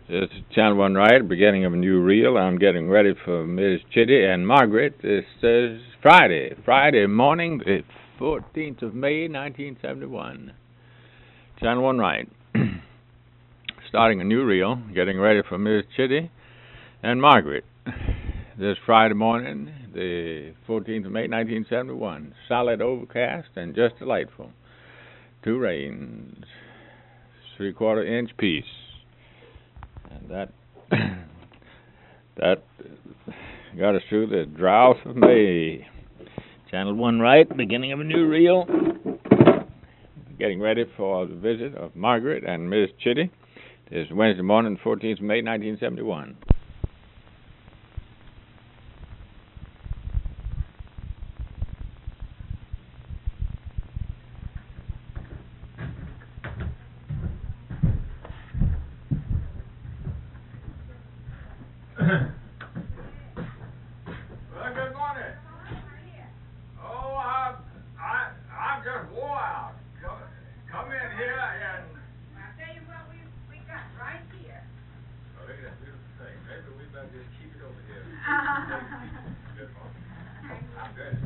This is Channel 1 Right, beginning of a new reel. I'm getting ready for Ms. Chitty and Margaret. This is Friday morning, the 14th of May, 1971. Channel 1 Right. Starting a new reel, getting ready for Ms. Chitty and Margaret. This Friday morning, the 14th of May, 1971. Solid overcast and just delightful. 2 rains, 3/4 inch piece. And that got us through the drought of May. Channel 1 Right, beginning of a new reel. Getting ready for the visit of Margaret and Miss Chitty. This is Wednesday morning, 14th of May, 1971. Well, good morning. Oh, I'm just wore out. Come in here and... I'll tell you what we got right here. Oh, look at that beautiful thing. Maybe we better just keep it over here. Good morning. I'm good.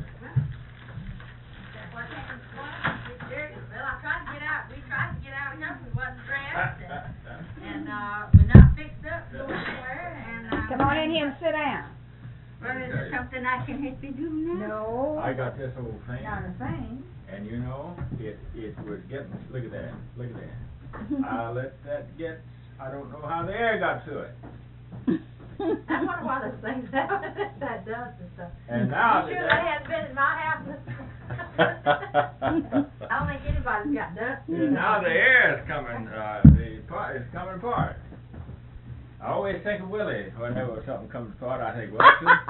Well, I tried to get out. We tried to get out here. We wasn't dressed. And we're not fixed up going anywhere. Come on in here and sit down. Well, is there something I can help you do now? No, I got this old thing. not a thing. And you know, it was getting... Look at that. Look at that. I let that get... I don't know how the air got to it. I wonder why this thing's out. That dust and stuff. And now... I'm sure that hasn't been in my house. I don't think anybody's got dust. And now the air is coming, it's coming apart. I always think of Willie whenever something comes apart. I think, well,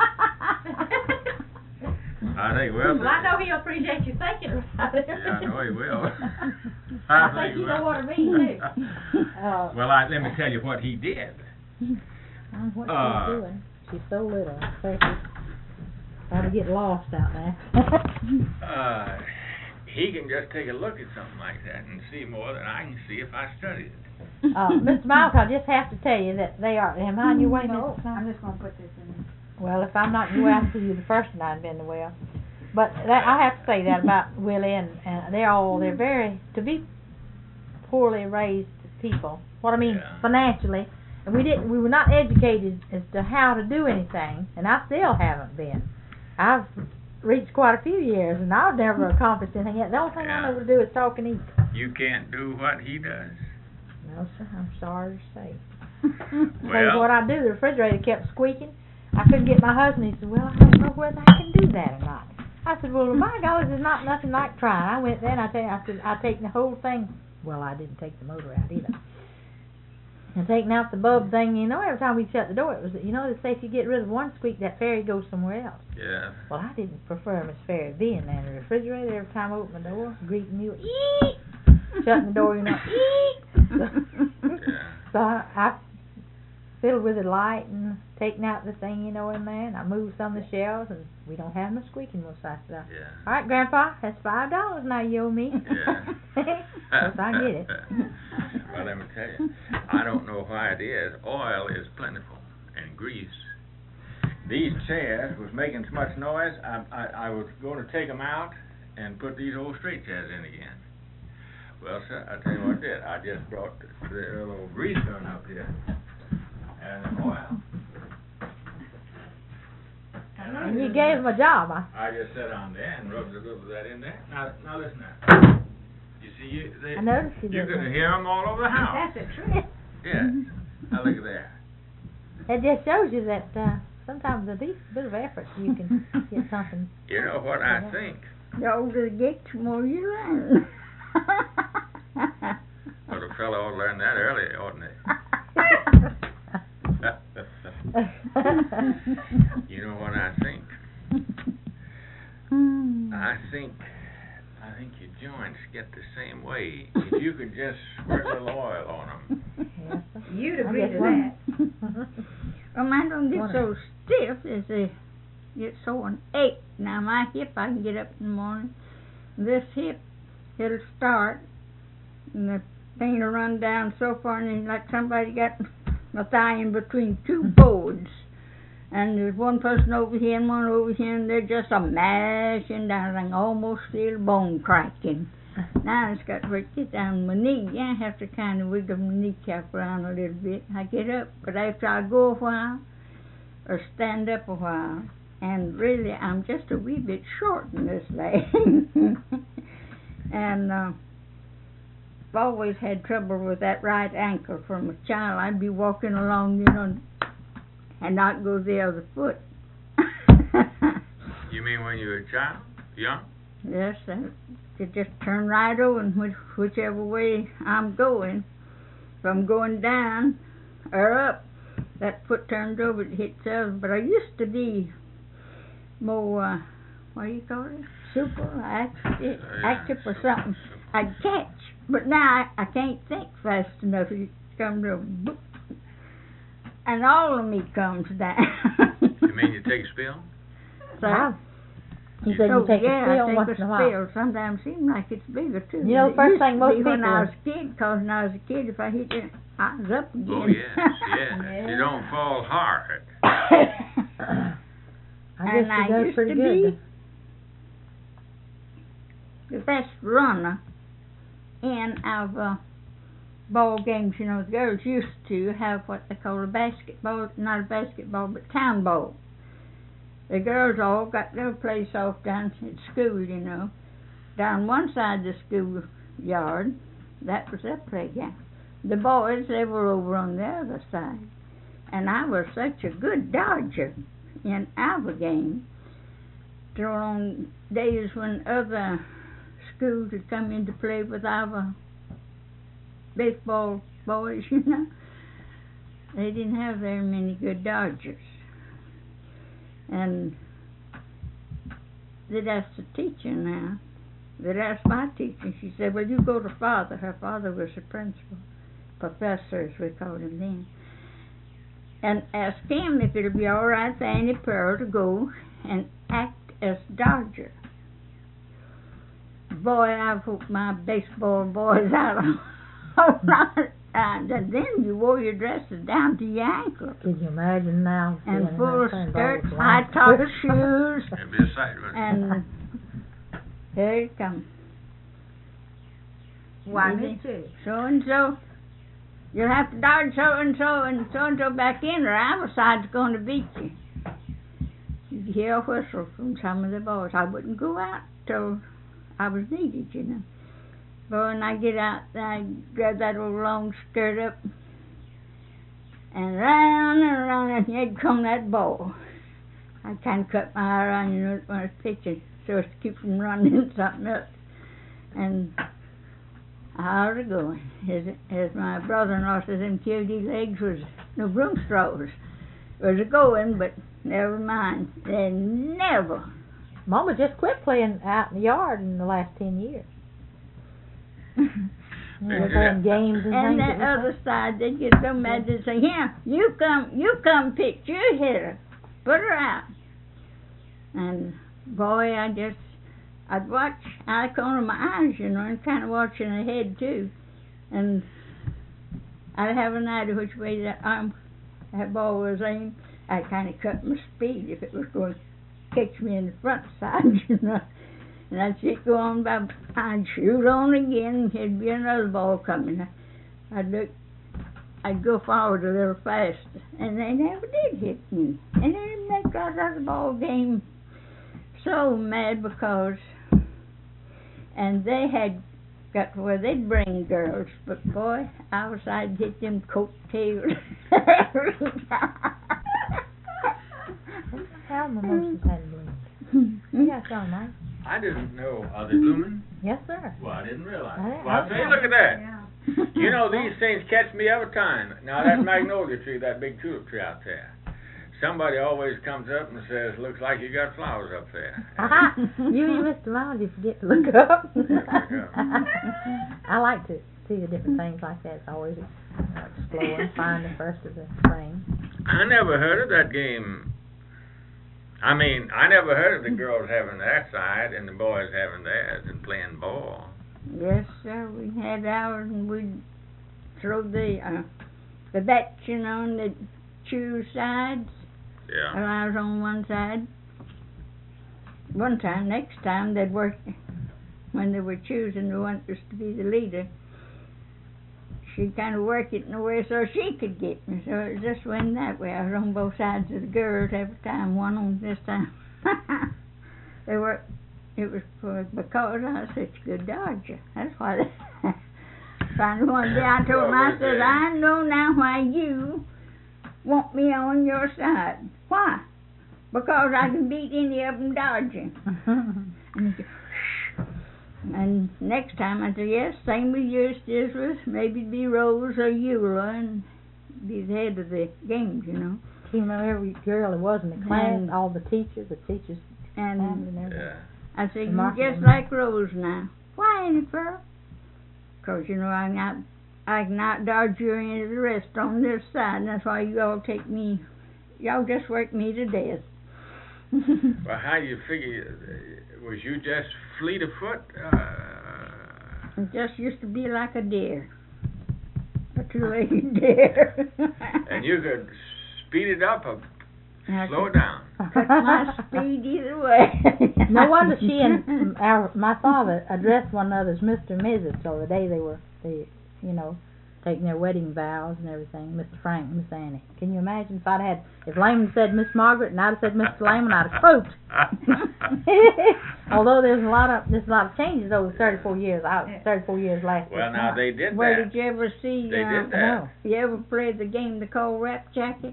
Well, I know he'll appreciate you thinking about it. Yeah, I know he will. I think you know what I mean, too. Well, let me tell you what he did. What she's doing. She's so little. So she's trying to get lost out there. He can just take a look at something like that and see more than I can see if I study it. Mr. Miles, I just have to tell you that they are. Am I in your way, No, Mrs. I'm just going to put this in. Well, if I'm not in your way, I'll see you the first one I've been to well. But I have to say that about Willie and they're very, to be poorly raised people. What I mean, Yeah. financially, and we were not educated as to how to do anything, and I still haven't been. I've reached quite a few years, and I've never accomplished anything yet. The only thing I know to do is talk and eat. You can't do what he does. No, sir, I'm sorry to say. Well- Tell you what I do, the refrigerator kept squeaking. I couldn't get my husband. He said, well, I don't know whether I can do that or not. I said, well, my God, there's not nothing like trying. I went there and I said, I'll take the whole thing. Well, I didn't take the motor out either. And taking out the bulb thing, you know, every time we shut the door, it was, you know, they say if you get rid of one squeak, that fairy goes somewhere else. Yeah. Well, I didn't prefer Miss Fairy being there in the refrigerator every time I opened the door, greeting you, eek, shutting the door, you know, eek. Yeah. So I fiddled with the light and taking out the thing, you know, in there, and I moved some of the shelves, and we don't have no squeaking wheel. So I said, Yeah. all right, Grandpa, that's $5 now you owe me. Yeah. Yes, I get it. Well, let me tell you, I don't know why it is. Oil is plentiful, and grease. These chairs was making so much noise, I was going to take them out and put these old straight chairs in again. Well, sir, I tell you what I did. I just brought the little grease gun up here and the oil. And you gave him a job, huh? I just sat on there and rubbed a little of that in there. Now listen now. You see, I noticed you you're did going to that. hear them all over the house. That's a trick. Yes. Now look at there. It just shows you that sometimes with a bit of effort you can get something. You know what I think? The older you get, the more you learn. Well, a fellow ought to learn that early, oughtn't he? You know what I think? I think your joints get the same way. If you could just squirt a little oil on them. Yes, sir. You'd I agree just to wondered. that. Well, mine don't get so stiff as they get sore and ache. Now, my hip, I can get up in the morning. This hip, it'll start, and the pain will run down so far, and then like somebody got a thing between two boards. And there's one person over here and one over here, and they're just a mashing down. I can almost feel bone cracking. Now it's got to get down my knee. I have to kind of wiggle my kneecap around a little bit. I get up, but after I go a while, or stand up a while, and really I'm just a wee bit short in this leg. And I've always had trouble with that right ankle from a child. I'd be walking along, and not go the other foot. You mean when you were a child? Young? Yes, it just turn right over whichever way I'm going. If I'm going down or up, that foot turns over, it hits the other. But I used to be more, what do you call it? Super active or something. I'd catch, but now I can't think fast enough. It comes to a boop, and all of me comes down. You mean you take a spill? Wow. You said you take a spill once in a while. Sometimes seems like it's bigger too. You know, the first thing most people... When I was a kid, because when I was a kid, if I hit it, I was up again. Oh, yes, yes. You don't fall hard. I guess it goes pretty good. The best runner in our ball games, the girls used to have what they call a basketball, not a basketball, but town ball. The girls all got their place off down at school, down one side of the school yard. That was their playground. The boys, they were over on the other side. And I was such a good dodger in our game. On days when other schools had come in to play with our baseball boys, they didn't have very many good dodgers. And they'd ask the teacher now. They'd ask my teacher. She said, well, you go to Father. Her father was the principal. Professor, as we called him then. And ask him if it'll be all right for Annie Pearl to go and act as dodger. Boy, I've hooked my baseball boys out all right. And then you wore your dresses down to your ankle. Can you imagine now? And full skirts, high-top shoes. It'd be a sight, wouldn't it? And here it comes. Why, me too. So-and-so, you'll have to dodge so-and-so and so-and-so back in, or our side's going to beat you. You'd hear a whistle from some of the boys. I wouldn't go out till I was needed, But when I get out, I grab that little long skirt up, and round and round, and he'd come that ball. I kind of cut my eye around, when I was pitching, so as to keep from running into something else. And how's it going? As my brother-in-law says, them QD legs was no broom straws. Was a going, but never mind. They never. Mama just quit playing out in the yard in the last 10 years. Playing games and the things. other side, they'd get so mad they'd say, "Here, you come pitch, you hit her, put her out." And boy, I'd watch out of the corner of my eyes, and kind of watching ahead too, and I'd have an idea which way that ball was aimed. I'd kind of cut my speed if it was going to catch me in the front side, And I'd see it go on by, I'd shoot on again, there'd be another ball coming. I'd go forward a little faster, and they never did hit me. And then they got out of the ball game so mad because, and they had got to where they'd bring girls, but boy, I'd hit them coattails every time. How mimosas had bloomed? Yeah, so nice. I didn't know. Are they blooming? Yes, sir. Well, I didn't realize. I Well, say, look at that. Yeah. These things catch me every time. Now, that magnolia tree, that big tulip tree out there, somebody always comes up and says, looks like you got flowers up there. You and Mr. Miles, you forget to look up. I like to see the different things like that. It's always explore and find the first of the spring. I never heard of that game. I mean, I never heard of the girls having their side and the boys having theirs and playing ball. Yes, sir. We had ours, and we'd throw the the bets, you know, and they'd choose sides. Yeah. And I was on one side. One time, next time, they'd work, when they were choosing the one that was to be the leader, she'd kind of work it in a way so she could get me. So it just went that way. I was on both sides of the girls every time, one on this time. They were, it was because I was such a good dodger. That's why they finally one day I told them, I said, I know now why you want me on your side. Why? Because I can beat any of them dodging. And he said, shh. And next time I said, yes, same with you, as with maybe it'd be Rose or Eula and be the head of the games, you know. Can you remember every girl it was in the class, And- all the teachers And and everything? Yeah. I said, you Remarkable. just like Rose now. Why, Annie Pearl? Because, you know, I can out-dodge you or any of the rest on this side, and that's why you all take me, y'all just work me to death. Well, how do you figure, was you just fleet of foot? It just used to be like a deer. A two-legged deer. And you could speed it up or I slow could it down. cut my speed either way. No wonder she and my father addressed one another as Mr. and Mrs. So the day they taking their wedding vows and everything, Mr. Frank and Miss Annie. Can you imagine if Layman said Miss Margaret and I'd have said Mr. Layman, I'd have croaked. Although there's a lot of changes over 34 years. 34 years last year. Well, now they did Well, that. did you ever see? They did that. No. You ever played the game they call Rap Jacket?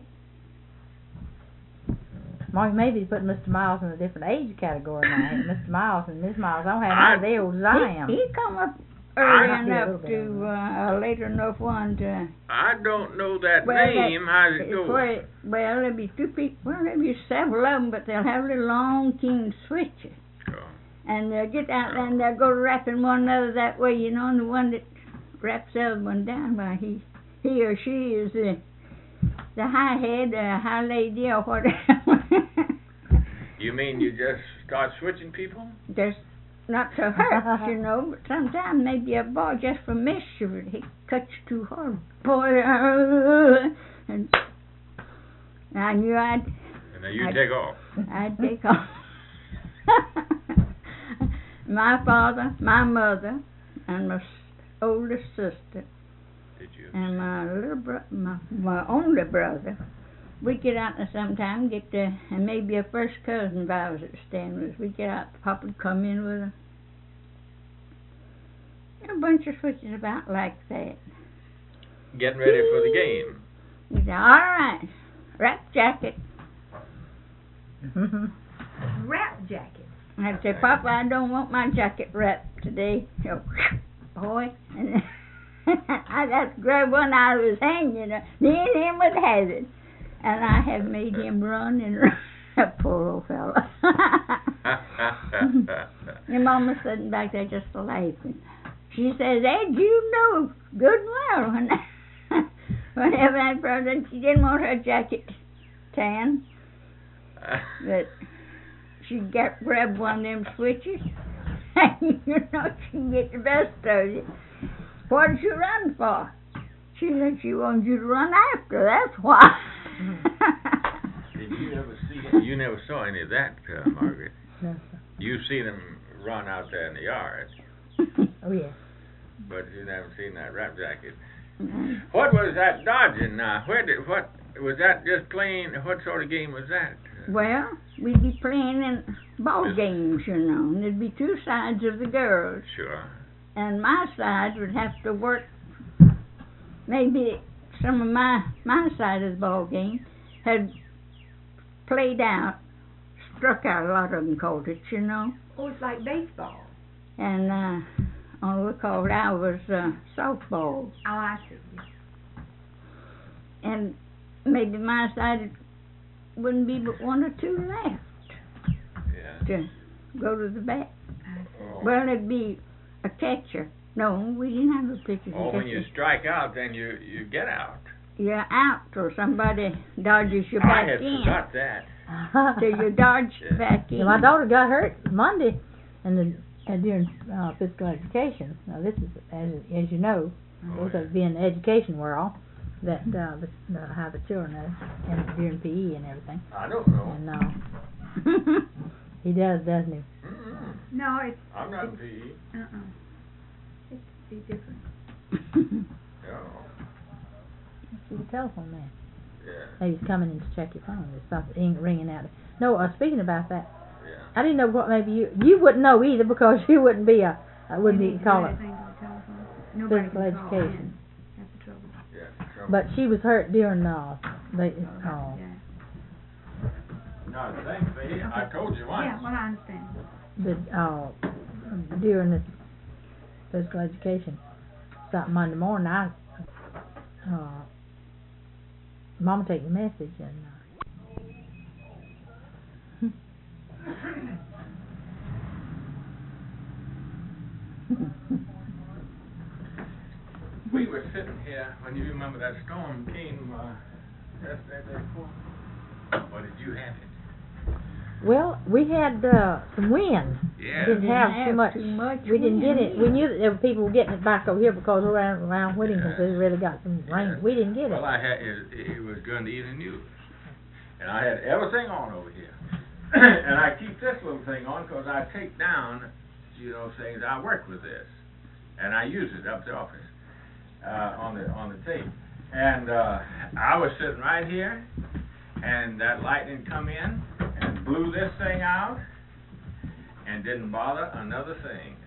Mark, maybe put Mr. Miles in a different age category now. Mr. Miles and Miss Miles don't have I- any of their old as I am. He come up I- early Might be a enough little bit to later enough one to. I don't know that Well, name. How's it go? Well, there'll be two people. Well, there'll be several of them, but they'll have little long, keen switches. Oh. And they'll get out there and they'll go rapping one another that way, you know, and the one that raps the other one down, well, he or she is the high head, high lady, or whatever. You mean you just start switching people? Just not to hurt, you know, but sometimes maybe a boy just for mischief, he cuts you too hard. Boy, and I knew And then you take off. I'd take off. My father, my mother, and my oldest sister, Did you? and my little my only brother, we'd get out there sometime, and maybe a first cousin vows at staying with us. We'd get out, Papa would come in with a bunch of switches about like that. Getting ready for the game. He'd say, all right, Rap Jacket. Rap jacket. I'd say, Papa, I don't want my jacket wrapped today. So, boy, and I'd have to grab one out of his hand, you know. Then him would have it. And I have made him run and run. Poor old fella. Your mama's sitting back there just laughing. She says, Ed, you know good and well whenever I brought in, she didn't want her jacket tan, but she'd grab one of them switches. You know, she can get the best of it. What did you run for? She said she wanted you to run after, that's why. Did you ever see? You never saw any of that, Margaret. No, You see them run out there in the yard, oh yeah. but you never seen that rap jacket. Mhm. What was that dodging now? What was that? Just playing? What sort of game was that? Well, we'd be playing in ball games, you know, and there'd be two sides of the girls. Sure. And my side would have to work, maybe some of my side of the ball game had played out, struck out, a lot of them called it, you know. Oh, it's like baseball. And all we called ours softball. Oh, I see. And maybe my side wouldn't be but one or two left Yeah. to go to the bat. Oh. Well, it'd be a catcher. No, we didn't have a pitcher. Oh, when you strike out, then you get out. You're out, or somebody dodges you I back had in. forgot that. So you dodge Yeah. back in. Yeah, my daughter got hurt Monday, and during physical education. Now this is, as you know, Oh, this has been education world. that how the children are and during PE and everything. I don't know. And he does, doesn't he? Mm-mm. No, it's I'm not in PE. it's be different. No. See the telephone man. Yeah. Maybe he's coming in to check your phone. There's something ringing out. No, speaking about that, Yeah. I didn't know what maybe you wouldn't know either because you wouldn't be wouldn't be call it physical education. That's the trouble. Yeah. Trouble. But she was hurt during No, thanks, baby. I told you once. Yeah, well, I understand. During this physical education, something Monday morning, Mama take the message and. We were sitting here when you remember that storm came yesterday, day before. Or did you have it? Well, we had some wind. Yeah. Didn't have too much. We didn't get it. We wind. knew that there were people were getting it back over here because around Whittington they really got some rain. Yeah. We didn't get it. Well, I had it was during the evening news, and I had everything on over here, and I keep this little thing on because I take down, things. I work with this, and I use it up at the office on the tape. And I was sitting right here, and that lightning come in and blew this thing out, and didn't bother another thing.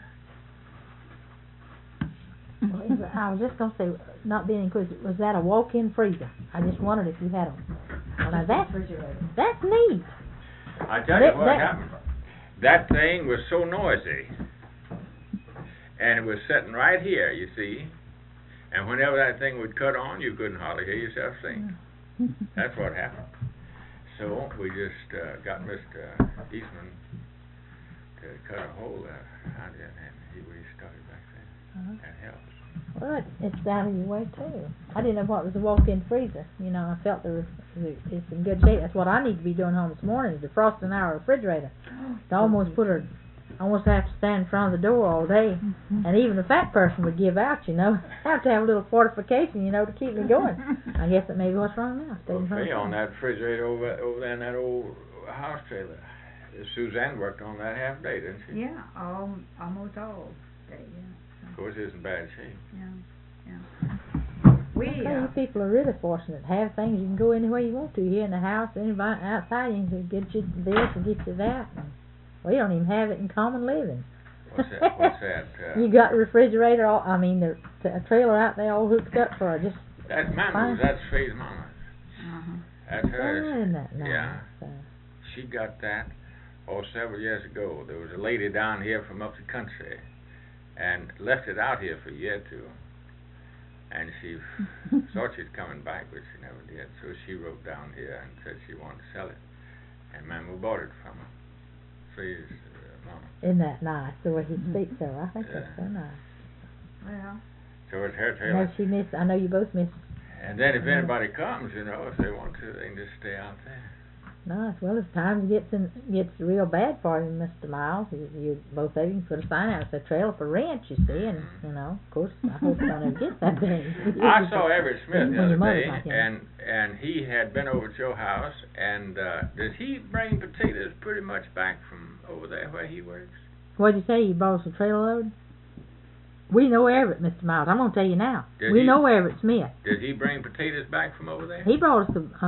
I was just gonna say, not being inquisitive, was that a walk-in freezer? I just wondered if you had them. Well, now that's neat. I tell you what happened. That thing was so noisy, and it was sitting right here, you see. And whenever that thing would cut on, you couldn't hardly hear yourself sing. That's what happened. So we just got Mr. Eastman to cut a hole out there, and he stuck it back there. That helps. Well, it's out of your way too. I didn't know what was a walk-in freezer. I felt it's in good shape. That's what I need to be doing home this morning is defrosting our refrigerator. To almost almost have to stand in front of the door all day, and even a fat person would give out. Have to have a little fortification, to keep me going. I guess that may be what's wrong now. Okay, on that refrigerator over there in that old house trailer. Suzanne worked on that half day, didn't she? Yeah, almost all day. Yeah. Of course, it's in bad shape. Yeah. You people are really fortunate. Have things you can go anywhere you want to here in the house, anybody outside. You can get you this and get you that. We don't even have it in common living. What's that? You got the refrigerator, the trailer out there all hooked up for just. That's Mama's. That's Faye's Mama's. That's hers. Isn't that nice? Yeah. She got that several years ago. There was a lady down here from up the country, and left it out here for a year or two. And she thought she'd coming back, but she never did. So she wrote down here and said she wanted to sell it, and Mama bought it from her. Faye's Mama. Isn't that nice the way he speaks of her? I think that's so nice. Well. So it's her trailer. I know you both miss. And then if anybody comes, if they want to, they can just stay out there. Nice. Well, as times gets real bad for you, Mr. Miles, you both of you can put a sign out that says trailer for rent, you see, and of course, I hope I don't ever get that big. I saw Everett Smith the other day, and he had been over at your house, and does he bring potatoes pretty much back from over there where he works? What'd you say? You brought us a trailer load? We know Everett, Mr. Miles. I'm going to tell you now. We know Everett Smith. Did he bring potatoes back from over there? He brought us some,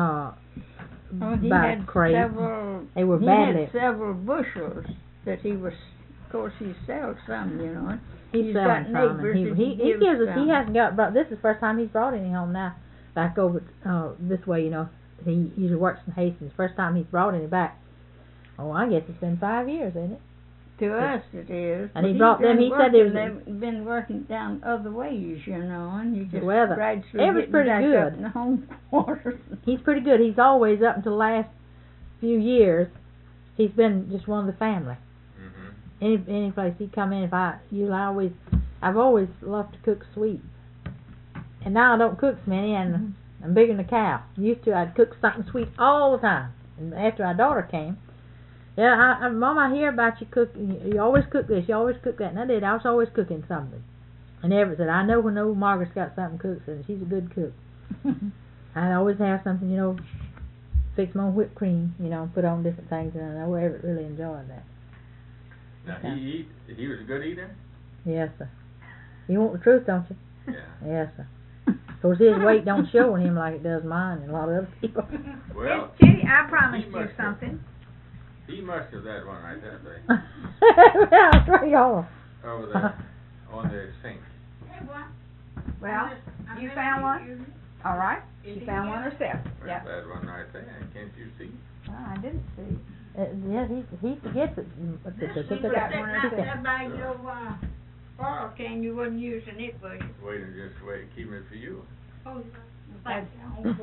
he had crate. They were badly. He had several bushels that he was. Of course, he sells some, He's selling some. He gives us. He hasn't got. This is the first time he's brought any home now. Back over this way, He usually works in Hastings. First time he's brought any back. Oh, I guess it's been 5 years, ain't it? To us, it is. And he brought them. He said they've been working down other ways, and you just gradually Everett's pretty back good. up in the home quarters. He's pretty good. He's always up until the last few years. He's been just one of the family. Any place he come in, I've always loved to cook sweets. And now I don't cook so many, and I'm bigger than a cow. Used to, I'd cook something sweet all the time. And after our daughter came, Mom, I hear about you cooking. You always cook this, you always cook that. And I did. I was always cooking something. And Everett said, I know when old Margaret's got something cooked, and she's a good cook. I always have something, you know, fix my whipped cream, you know, put on different things, and I never really enjoyed that. Now, he was a good eater? Yes, sir. You want the truth, don't you? Yeah. Yes, sir. Of course, his weight don't show on him like it does mine and a lot of other people. Well, Chitty, I promised you something. He must have that one right there, babe. That's right, y'all. Over there, on the sink. Well, you found one? All right. She found one herself. There's that one right there, can't you see? Oh, I didn't see. Yeah, he forgets it. She put that one up by your bottle can. You wasn't using it, was you? Waiting, just wait, keeping it for you. Oh, thank you.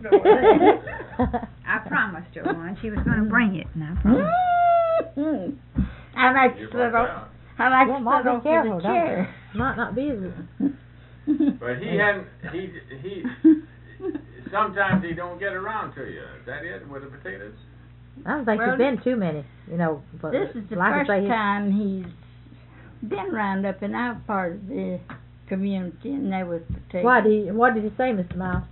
I promised her one. She was going to bring it, and I promised. I like to sit off. I like to sit off the chair. Might not be as. But he hadn't. He. Sometimes he don't get around to you. Is that it with the potatoes? I don't think there's been too many, you know. But this is the first time he's been round up in our part of the community, and there was potatoes. What did he say, Mr. Miles?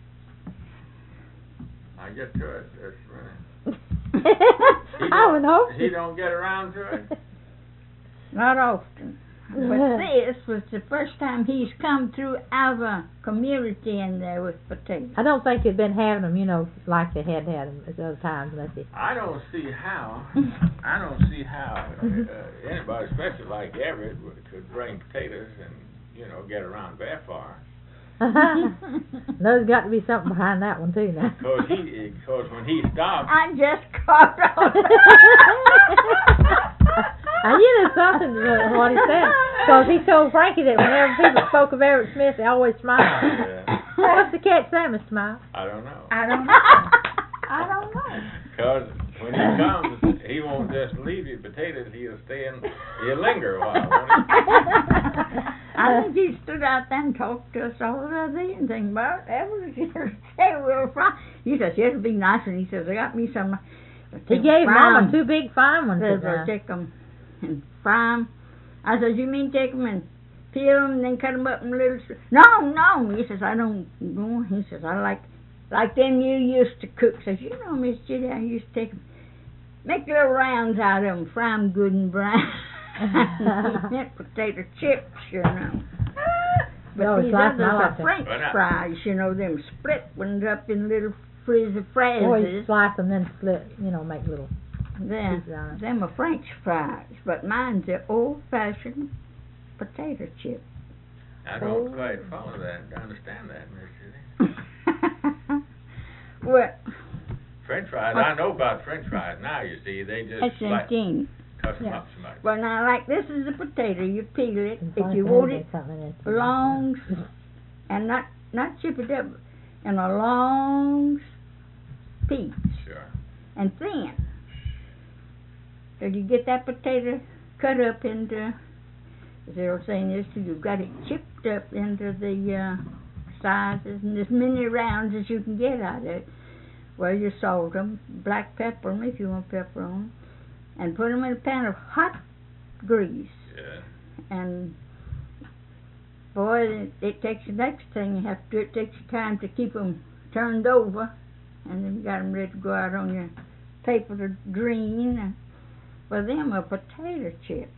I get to it. That's I don't know. He don't get around to it. Not often. But this was the first time he's come through our community in there with potatoes. I don't think they've been having them, you know, like they had them at other times. I don't see how. Anybody, especially like Everett, could bring potatoes and, you know, get around that far. There's got to be something behind that one too now. Because when he stopped, I just caught on. You know something what he said. Because he told Frankie that whenever people spoke of Everett Smith, they always smiled. Yeah. What's the catch there, Mr. Miles? I don't know. I don't know. Because when he comes, he won't just leave you potatoes. He'll linger a while, won't he? I think he stood out there and talked to us all about the thing about Everett. He says, yes, it'd be nice. And he says, I got me some. He gave Mama 2 big fine ones. I'll take them and fry them. I said, you mean take them and peel them and then cut them up in little... No. He says, I don't know. He says, I like them you used to cook. Says, you know, Miss Judy, I used to take them, make little rounds out of them, fry them good and brown. Meant potato chips, you know. But these others are French fries, you know, them split ones up in little frizzy phrases. Or you slice them, then split, you know, make little pieces out of them are French fries, but mine's the old-fashioned potato chip. I don't quite follow that, understand that, Miss Judy. Well, French fries, I know about French fries now, you see, they just cut them up so much. Well, now, like this is a potato, you peel it, if you want it long, and not chip it up, in a long piece. Sure. And thin. So you get that potato cut up into, as they were saying this, you've got it chipped up into the sizes and as many rounds as you can get out of it. Well, you salt them, black pepper them if you want pepper on them, and put them in a pan of hot grease. Yeah. And boy, it takes the next thing you have to do. It takes you time to keep them turned over, and then you got them ready to go out on your paper to drain. Well, them are potato chips.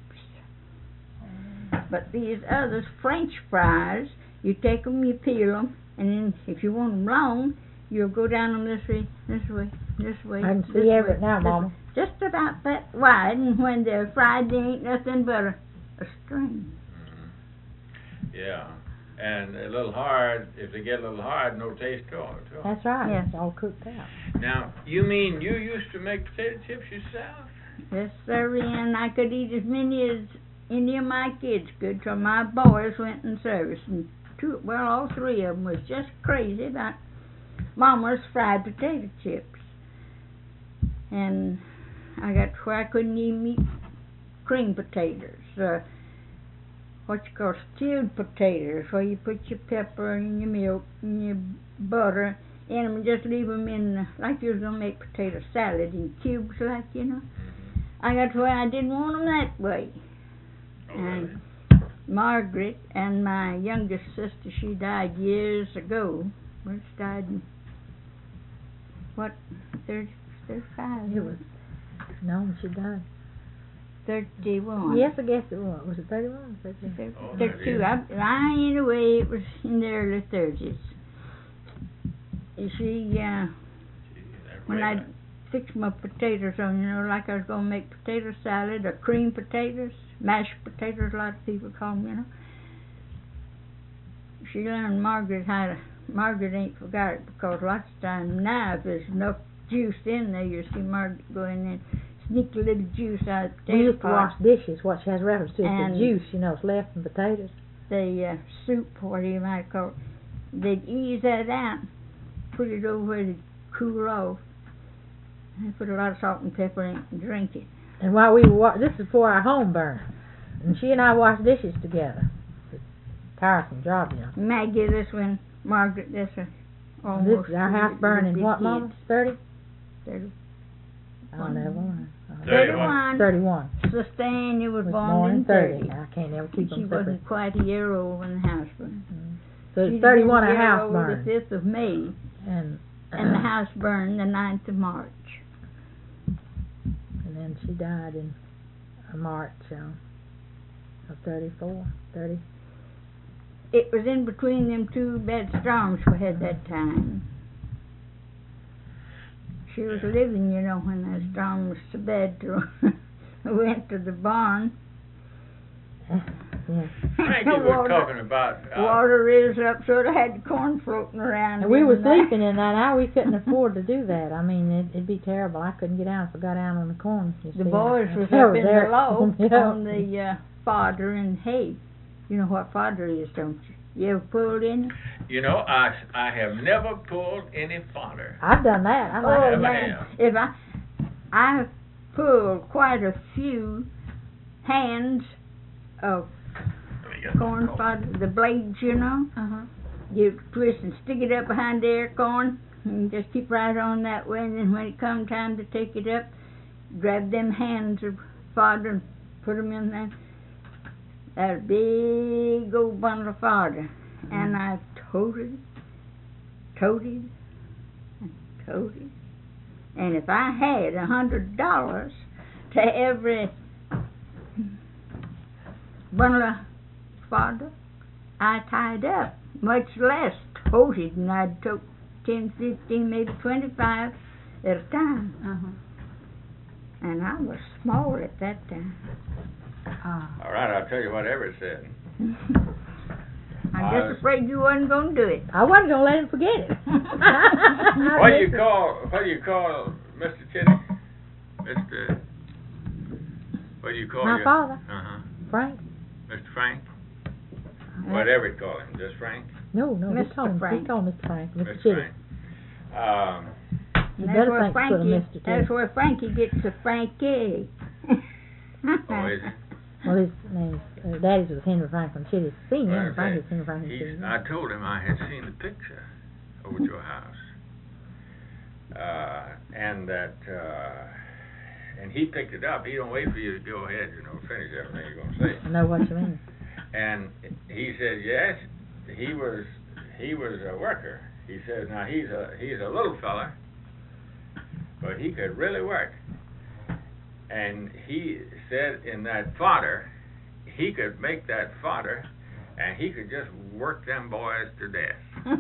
But these others, French fries, you take them, you peel them, and then if you want them long, you'll go down them this way. I can see Everett now, Mama. Just about that wide, and when they're fried, they ain't nothing but a string. Yeah, and a little hard, if they get a little hard, no taste to them. That's right, yes. It's all cooked out. Now, you mean you used to make potato chips yourself? Yes, sir, and I could eat as many as any of my kids could, till my boys went in service, and all 3 of them was just crazy about Mama's fried potato chips. And I got where I couldn't even eat cream potatoes, what you call stewed potatoes, where you put your pepper and your milk and your butter in them and just leave them in, like you was going to make potato salad in cubes, like, you know. I got where I didn't want them that way. And Margaret and my youngest sister, she died years ago, Margaret died in, what, 35? It was, no, she died. 31. Yes, I guess it was. Was it 31? 32? Oh, 32. Anyway, it was in the early 30s. She, when I fixed my potatoes on, like I was going to make potato salad or cream potatoes, mashed potatoes, a lot of people call them, She learned Margaret Margaret ain't forgot it, because lots of times now, if there's enough juice in there, you'll see Margaret go in there and sneak a little juice out of the potato We used to pot. wash dishes. What she has reference to is And the juice, it's left from potatoes. The soup, whatever you might call it, they'd ease that out, put it over where it'd cool off, and put a lot of salt and pepper in it and drink it. And while we this is before our home burned, and she and I washed dishes together. It's a tiresome job, Maggie, this one, Margaret, this one, almost. This is our house burned in what, Mama? 30? 30. I don't know. 31. 31. Sustained was Was born in 30. I can't ever keep She them separate. wasn't quite a year old when the house burned. So She'd it's 31 been our house old burned. the 5th of May, And and the house burned the 9th of March. And then she died in March of 34, 30. It was in between them two bad storms we had that time. She was living, when that storm was so bad to we went to the barn. Yeah. Frankie was talking about water is up, so they had corn floating around. And we were in there. sleeping in that hour. We couldn't afford to do that. I mean, it'd be terrible. I couldn't get out if I got out on the corn. The boys was They up were in there. the loft Yeah. on the fodder and hay. You know what fodder is, don't you? You ever pulled in it? I have never pulled any fodder. I've done that. I like never man, have. if I pulled quite a few hands of corn fodder, the blades, Uh-huh. you twist and stick it up behind the air corn, and just keep right on that way, and then when it come time to take it up, grab them hands of fodder and put them in there. That big old bundle of fodder, and I toted, and if I had $100 to every bundle of fodder I tied up, much less toted, and I'd took 10, 15, maybe 25 at a time. Uh-huh. And I was small at that time. All right, I'll tell you what Everett said. I'm just afraid you wasn't going to do it. I wasn't going to let him forget it. What do you call Mr. Chitty? What do you call My father. Uh-huh. Frank? Mr. Frank? What Everett call him? Just Frank? No, Mr. he told Frank. Mr. Frank. Mr. Mr. Chitty. Frank. You That's better where think to put a Frankie. Mr. That's too. where Frankie gets the Frankie. Oh, is it? Well, his name, Daddy's was Henry Franklin Chitty Senior, Well, and Frankie's Henry Franklin Chitty. I told him I had seen the picture over at your house. And that, and he picked it up. He don't wait for you to go ahead, finish everything you're going to say. I know what you mean. And he said, yes, he was a worker. He says, now he's a little fella, but he could really work. And he said in that fodder, he could make that fodder, and he could just work them boys to death.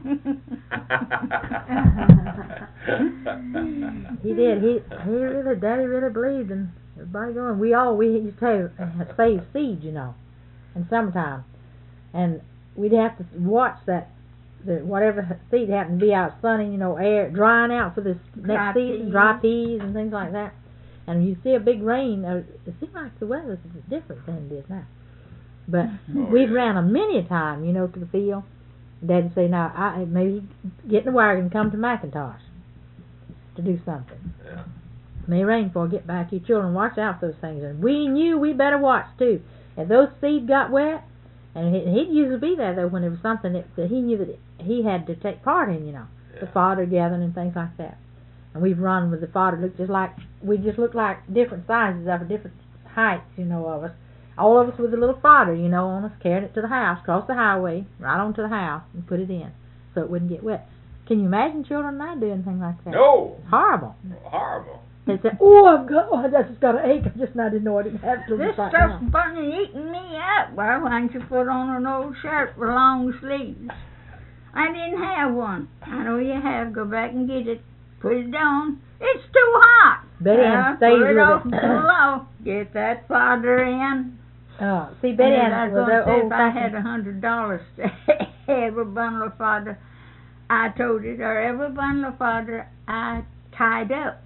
He did. Daddy really believed in everybody going. We used to save seed, in summertime, and we'd have to watch whatever seed happened to be out sunny, air drying out for this next season, dry peas and things like that. And you see a big rain, it seems like the weather's different than it is now. But we'd ran them many a time, to the field. Dad'd say, now, maybe get in the wagon and come to McIntosh to do something. Yeah. It may rain before I get back. You children, watch out for those things. And we knew we better watch, too. If those seeds got wet, and he'd usually be there, though, when there was something that he knew that he had to take part in, the fodder gathering and things like that. And we've run with the fodder. We just looked like different sizes of different heights, of us. All of us with a little fodder, on us, carrying it to the house, across the highway, right onto the house, and put it in so it wouldn't get wet. Can you imagine children now doing anything like that? No. It's horrible. Horrible. They say, oh, I just got an ache. I didn't know I didn't have to. This stuff's bunny eating me up. Well, why don't you put on an old shirt with long sleeves? I didn't have one. I know you have. Go back and get it. Put it on. It's too hot. Betty Ann stays put it with off it. low. Get that fodder in. See, Betty Ann I was was going to say, old if I had $100 to every bundle of fodder I toted, or every bundle of fodder I tied up,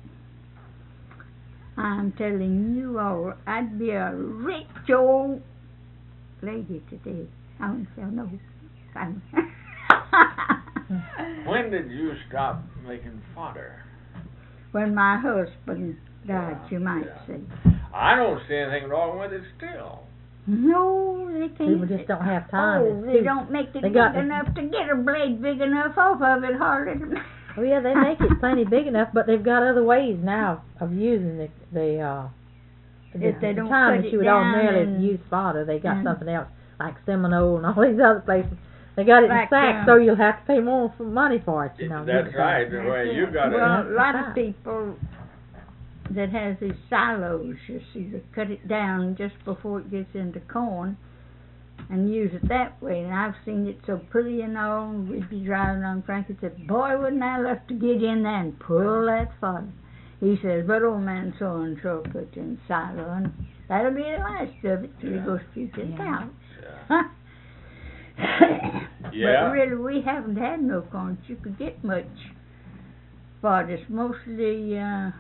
I'm telling you all, I'd be a rich old lady today. I don't know. When did you stop making fodder? When my husband died, you might say. I don't see anything wrong with it still. No, they can't. People just don't have time. Oh, they don't make it big enough to get a blade big enough off of it, hardly. Oh yeah, they make it plenty big enough, but they've got other ways now of using the if they don't time cut that it you would down ordinarily and- use fodder. They got something else like Seminole and all these other places. They got it Like, in sacks, so you'll have to pay more for money for it. You know. That's right. The way you got it. Well, a lot That's of people that has these silos, you see, they cut it down just before it gets into corn and use it that way. And I've seen it so pretty and all. We'd be driving on Frank and said, boy, wouldn't I love to get in there and pull that fodder. He says, but old man so-and-so put it in the silo, and that'll be the last of it till he goes through to the house. Yeah. But really, we haven't had no corn. You could get much fodder. It's mostly,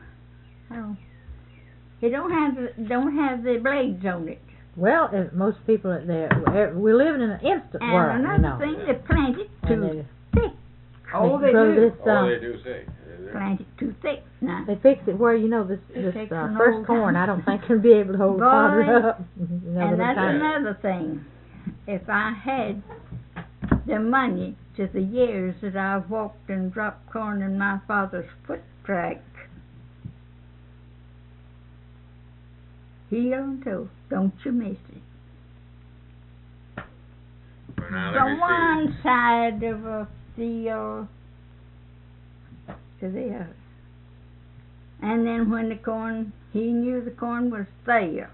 they don't have the blades on it. Well, most people we're living in an instant And world, another you know. thing, they plant it And too thick. Oh, they do. They do say. Plant it too thick now. They fixed it where, you know, this takes an first old corn, time. I don't think can be able to hold Boy, fodder up. And that's another thing. If I had the money to the years that I've walked and dropped corn in my father's foot track, heel and toe, don't you miss it. Well, now, let From me see. one side of a field to the other. And then when the corn, he knew the corn was there.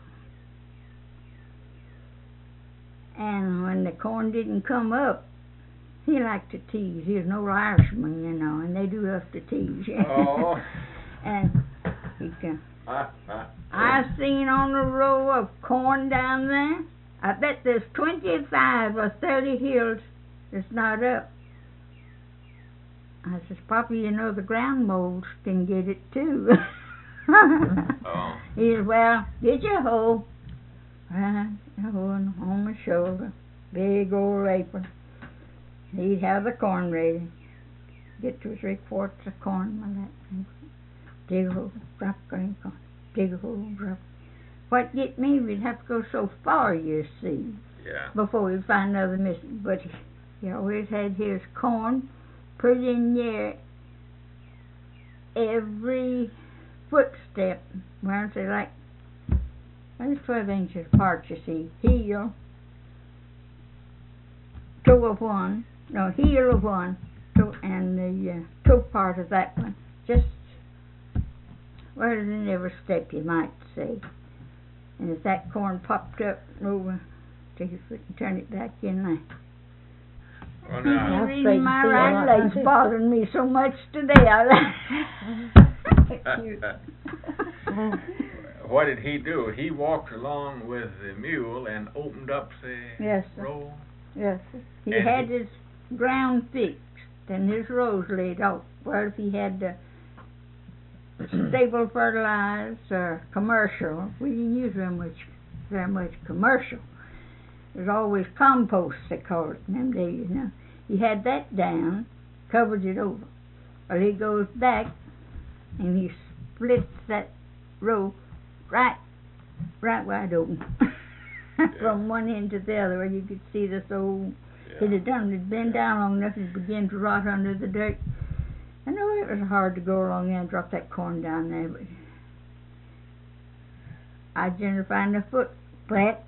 And when the corn didn't come up, he liked to tease. He was an old Irishman, you know, and they do love to tease. Oh. And he can. I've seen on a row of corn down there. I bet there's 25 or 30 hills that's not up. I says, Papa, you know the ground moles can get it too. Oh. He says, well, get your hoe. Right, on my shoulder, big old apron. He'd have the corn ready. Get 2 or 3 quarts of corn with that. Dig a hole, drop green corn. Dig a hole, drop. What get me, we'd have to go so far, you see, before we'd find another missing. But he always had his corn put in there every footstep. Well, I'd say like, there's 12 inches apart, you see. Heel, toe of one, no, heel of one, toe, and the toe part of that one. Just, well, in every step, you might say. And if that corn popped up over, take your foot and turn it back in there. Well, The now, reason my right leg's bothering me so much today, what did he do? He walked along with the mule and opened up the Yes, sir. row. Yes, he And had his ground fixed and his rows laid out. Well, if he had the stable fertilized or commercial, we didn't use very much commercial. There's always compost, they call it in them days, you know. He had that down, covered it over. Well, he goes back and he splits that row right wide open. From one end to the other, where you could see this old, it'd been down long enough, it began to rot under the dirt. I know it was hard to go along there and drop that corn down there, but I'd generally find a foot flat.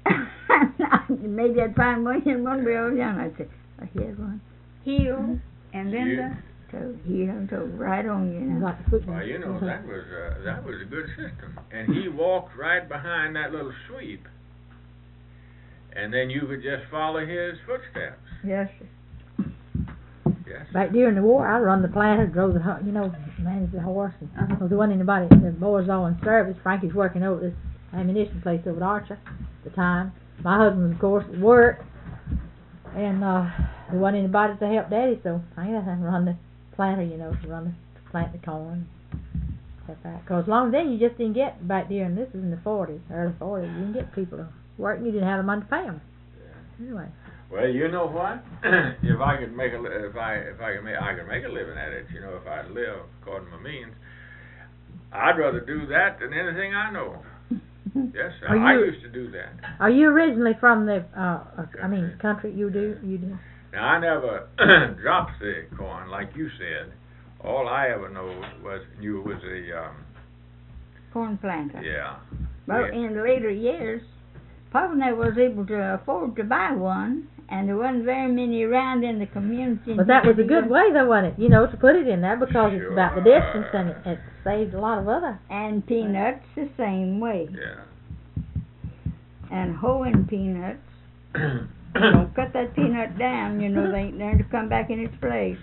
Maybe I'd find one in one where I was young. I'd say, I had one heel, and then the So he done told right on you now. Like the football. Well, you know, that was a good system. And he walked right behind that little sweep. And then you could just follow his footsteps. Yes, sir. Yes. Back during the war, I run the planter, drove managed the horse, and there wasn't anybody. The boys all in service. Frankie's working over this ammunition place over at Archer at the time. My husband was, of course, at work, and there wasn't anybody to help Daddy, so I had to run the planter, to plant the corn. Because long then you just didn't get back there, and this is in the 40s, early 40s. You didn't get people to work, and you didn't have the money to pay them. Yeah. Anyway. Well, you know what? If I could make a I could make a living at it. If I live according to my means, I'd rather do that than anything I know. Yes, sir. I used to do that. Are you originally from the country? You do. Now I never dropped the corn like you said. All I ever knew was a corn planter. Yeah. Well, in later years, Papa never was able to afford to buy one, and there wasn't very many around in the community. But that was a good way, though, wasn't it? To put it in there because it's about the distance, and it saved a lot of other. And peanuts the same way. Yeah. And hoeing peanuts, don't cut that peanut down, they ain't there to come back in its place.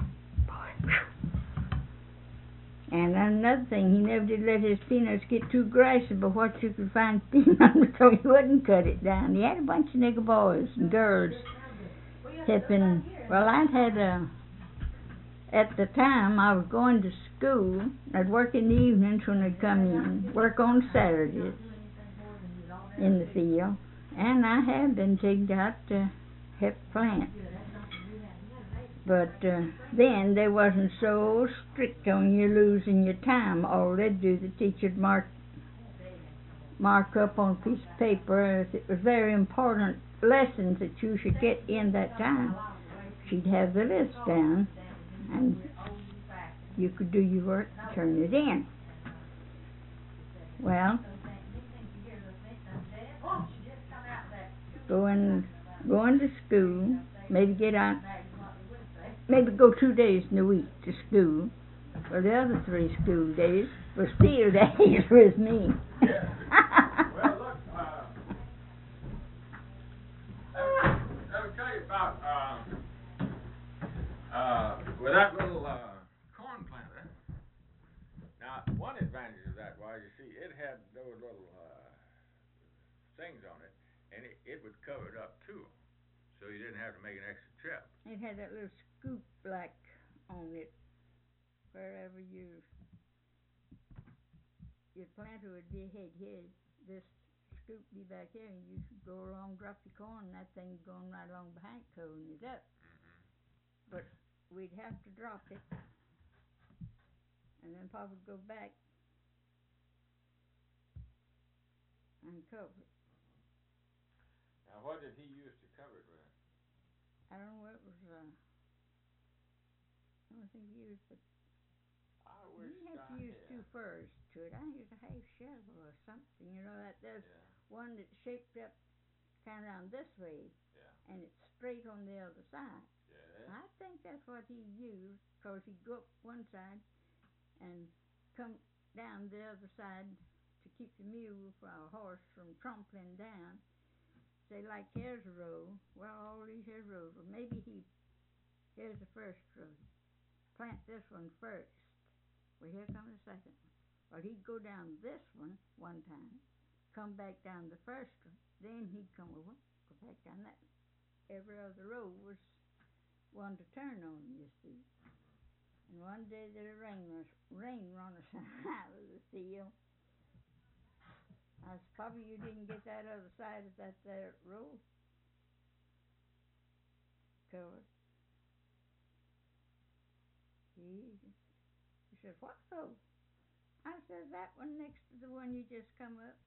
And another thing, he never did let his peanuts get too grassy, but what you could find peanuts, so he wouldn't cut it down. He had a bunch of nigger boys and girls helping. Well, I'd had at the time I was going to school. I'd work in the evenings when I'd come in, work on Saturdays in the field, and I had been taken out to help plant. But then they wasn't so strict on you losing your time. All they'd do, the teacher'd mark up on a piece of paper if it was very important lessons that you should get in that time. She'd have the list down, and you could do your work and turn it in. Well, going to school, maybe go 2 days in a week to school. Well, the other 3 school days were field days with me. Yeah. Well, look, let me tell you about with that little corn planter. Now, one advantage of that was, you see, it had those little things on it, and it would cover it up too, so you didn't have to make an extra trip. It had that little scoop like on it, wherever your planter would be head here, this scoop be back here, and you could go along, drop your corn, and that thing going right along behind, covering it up. But we'd have to drop it, and then Papa would go back and cover it. Now, what did he use to cover it with? I don't know what it was, I don't think he used, but you have to use 2 furs to it. I think it's a half shovel or something, that there's one that's shaped up kind of around this way, and it's straight on the other side. I think that's what he used, because he'd go up one side and come down the other side to keep the mule or a horse from trampling down. Say, like, here's a row. Well, all these here's rows. Well, maybe here's the first row. Plant this one first. Well, here comes the second one. Well, he'd go down this one time, come back down the first one, then he'd come over, go back down that one. Every other row was one to turn on, you see. And one day there was rain on the side of the field. I probably you didn't get that other side of that there row covered. He said, what row? I said, that one next to the one you just come up.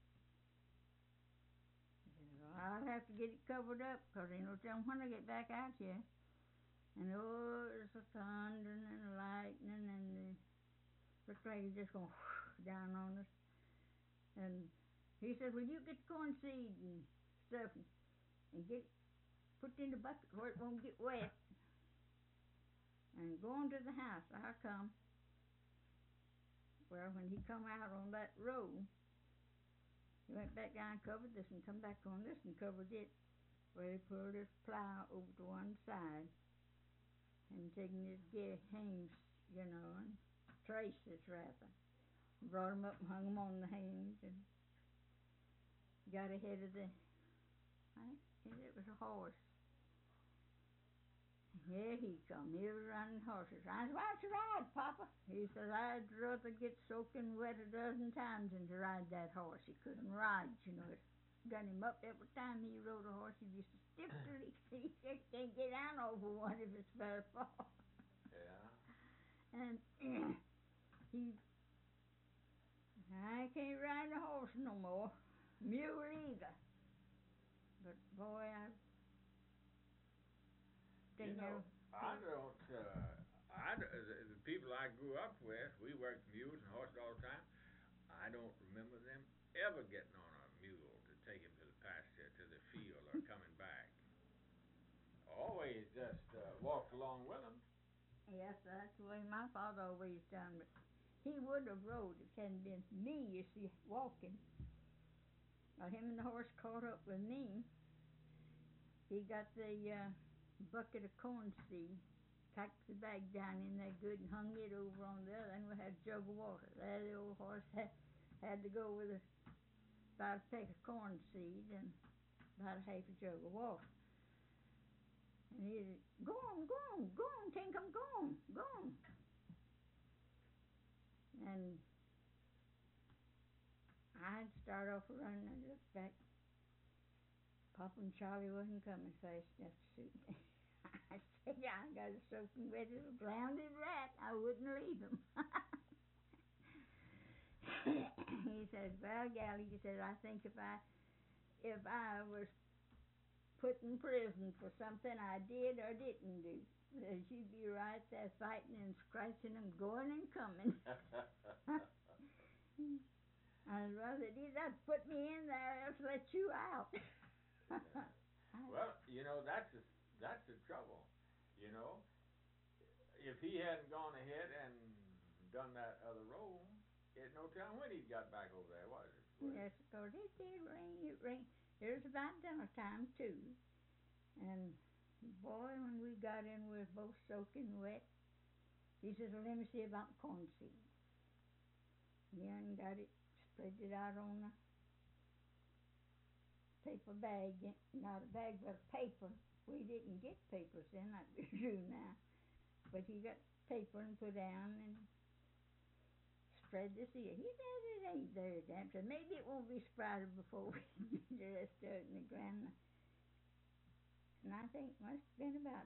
He said, well, I'll have to get it covered up, because ain't no telling when I get back out here. And there's a thundering and a lightning, and looks like it's just going down on us. And he said, well, you get corn seed and stuff and get it put in the bucket where it won't get wet. And and going to the house. I come. Well, when he come out on that road, he went back down and covered this and come back on this and covered it. Well, he pulled his plow over to one side and taking his hangs, you know, and traces rather. Brought 'em up and hung 'em on the hangs and got ahead of the, I think it was a horse. Here he come. He was running horses. I said, "Why don't you ride, Papa?" He says, "I'd rather get soaking wet a dozen times than to ride that horse." He couldn't ride, you know. It done him up every time he rode a horse. He used to stiff till he just can't get down over one if it's very far. Yeah. And I can't ride a horse no more. Mule either. But boy, You know, the people I grew up with, we worked mules and horses all the time. I don't remember them ever getting on a mule to take him to the pasture, to the field, or coming back. Always just walked along with them. Yes, that's the way my father always done. But he would have rode if it hadn't been me, you see, walking. Well, him and the horse caught up with me. He got the bucket of corn seed, packed the bag down in there good and hung it over on the other, and we had a jug of water. There the old horse had to go with about a peck of corn seed and about a half a jug of water. And he said, go on, Tinkum, go on. And I'd start off running and look back. Papa and Charlie wasn't coming fast enough to suit me. I said, "Yeah, I got a soaking wet as a grounded rat. I wouldn't leave him." He says, "Well, Gally," he said, "I think if I was put in prison for something I did or didn't do, that you'd be right there fighting and scratching and going and coming." I'd rather did that put me in there else let you out. Well, you know, that's the trouble. You know, if he hadn't gone ahead and done that other role, there's no telling when he got back over there, was it? Yes, because it did rain. It rained. It was about dinner time too, and boy, when we got in, we were both soaking wet. He says, "Well, let me see about corn seed." Yeah, and got it, spread it out on the paper bag, not a bag, but a paper. We didn't get papers then like we do now. But he got paper and put down and spread the seed. He said it ain't very damp, so maybe it won't be sprouted before we get the rest of it in the ground. And I think it must have been about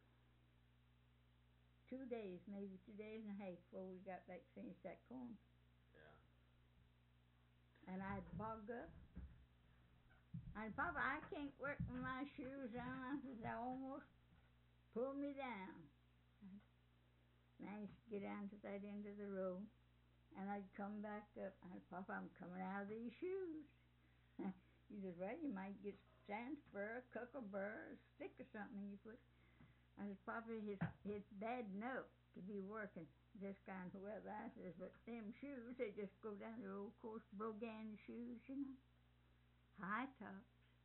2 days, maybe 2 days and a half before we got back to finish that corn. Yeah. And I'd bog up. And Papa, I can't work with my shoes on. I said, they almost pulled me down. I managed to get down to that end of the road, and I'd come back up. I said, "Papa, I'm coming out of these shoes." He says, "Well, you might get sandspur, a cuckleburr, a stick or something in your foot." I said, "Papa, it's bad enough to be working this kind of weather." I says, "But them shoes, they just go down the old coarse Brogan shoes, you know. High tops."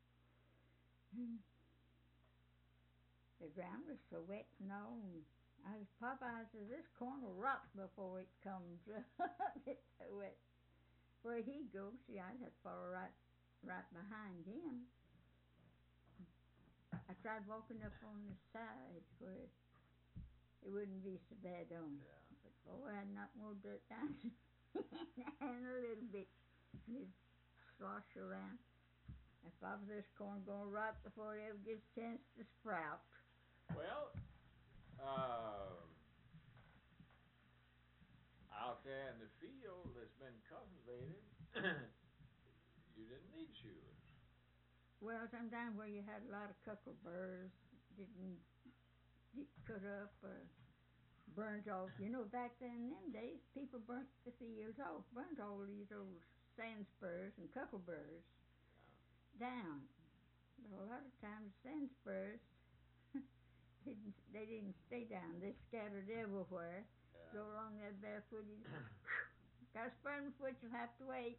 The ground was so wet and all. And I was, "Papa," I said, "this corn will rot before it comes up." It's so wet. Where he'd go, see, I'd have to follow right behind him. I tried walking up on the side where it wouldn't be so bad on me. Yeah. But boy, I knocked more dirt down and a little bit. It'd slosh around. And Papa, this corn gonna rot before it ever gets a chance to sprout. Well, out there in the field that's been cultivated, you didn't need shoes. Well, sometimes where you had a lot of cuckleburrs didn't get cut up or burnt off. You know, back then in them days, people burnt the fields off, burnt all these old sandspurs and cuckleburrs down. But a lot of times sandspurs they didn't stay down. They scattered everywhere. Yeah. Go along that barefooted. Got a spur in my foot, you'll have to wait.